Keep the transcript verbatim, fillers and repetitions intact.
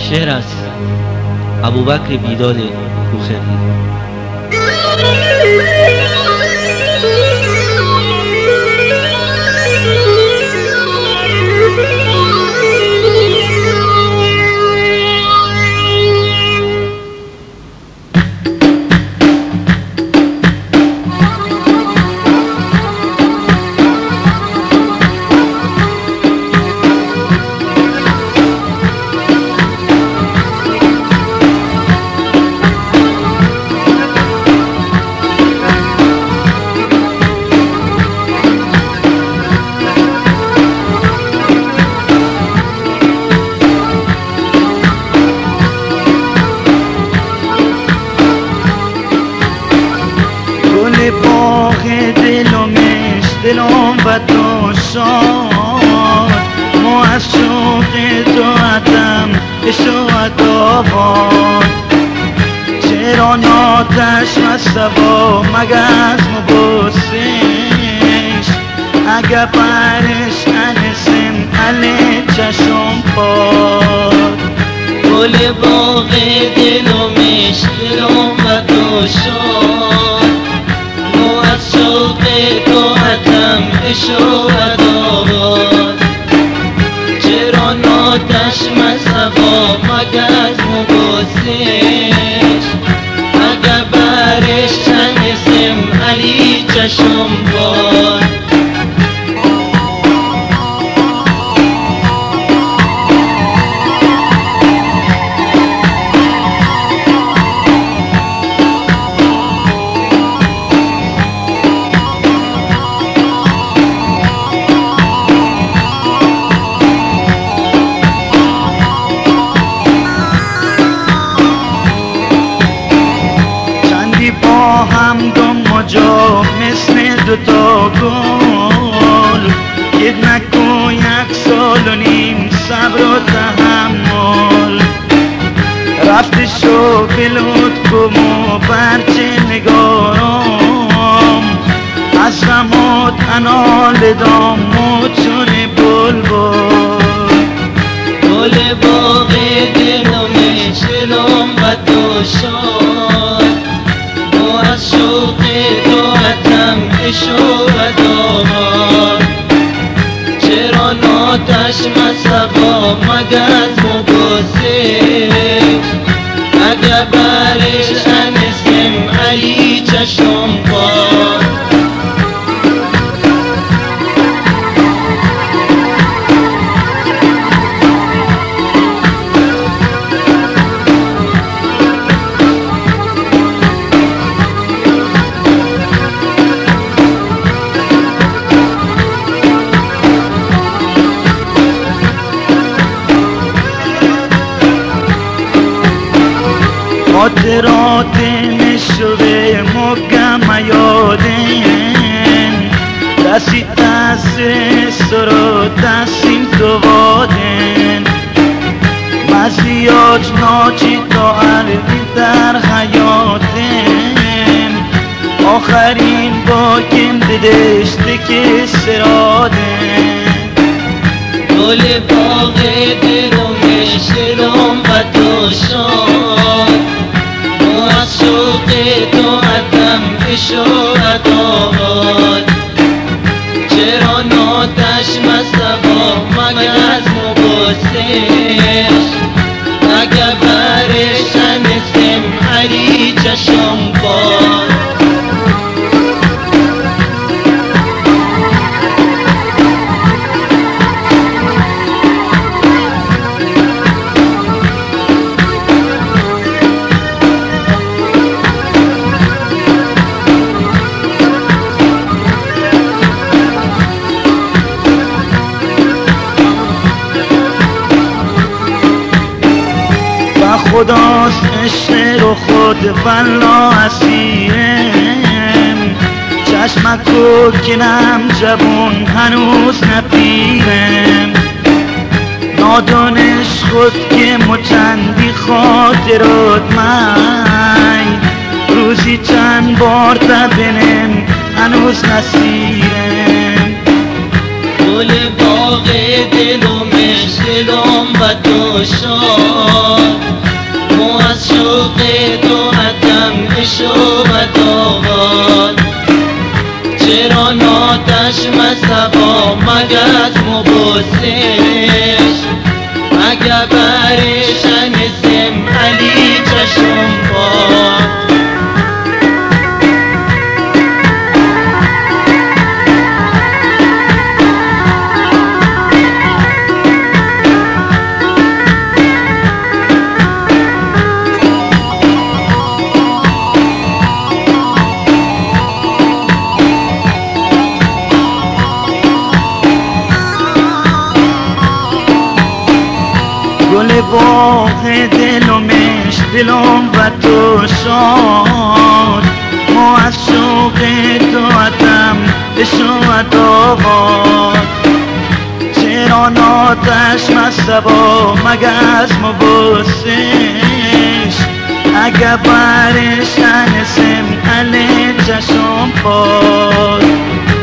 شعر از ابوبکر بیداد کوخری. باغ دلمش دلم و تو شاد، ما از شوق تو عدم اشوت آباد. چرا آتش و سبا مگز مبوسش، اگر برش انسم علی چشم پاد. گل باغ دلمش دلم و تو شاد، از شوق تو عدم اشوت آباد. چرا آتش مصفا مگز مبوسش، اگر برش چنسم علی چشم باد. هم دم مجا مثل دوتا گل، یک نکو یک سال و نیم صبر و تحمل. رفته شو به لطفم و برچه نگارم، از غمات انال دام و چون بلبل. گل باغ دلمش دلم و تو شاد، از شوق تو عدم اشوت آباد. چرا آتش مصفا مگز مبوسش، اگر برش انسم علی چشم باد. خاطرات نشوه مگم یادن، دستی دست سرو دستیم تو وادن. مزیاج ناچی تا عربی در حیاتن، آخرین با گنده دشته که سرادن. گل باغ دلمش دلم و تو شاد، از شوق تو عدم اشوت آباد. چرا آتش مصفا مگز مبوسش، اگر برش انسم علی چشم باد. خداست عشق رو خود والله اسیرم، چشمک رو کنم جبون هنوز نپیرم. نادانش خود که مچندی خاطرات من، روزی چند بار تبنم هنوز نسیرم. گل باغ دلمش دلم و تو شاد، مصطفا مگس مبوسش اگه برشن اسم علی چشم باد گل باغ دلمش دلم و تو شاد ما از شوق تو عدم به شوت آباد چرا ناتش مصطفا مگس مبوسش اگه برشن اسم علی چشم باد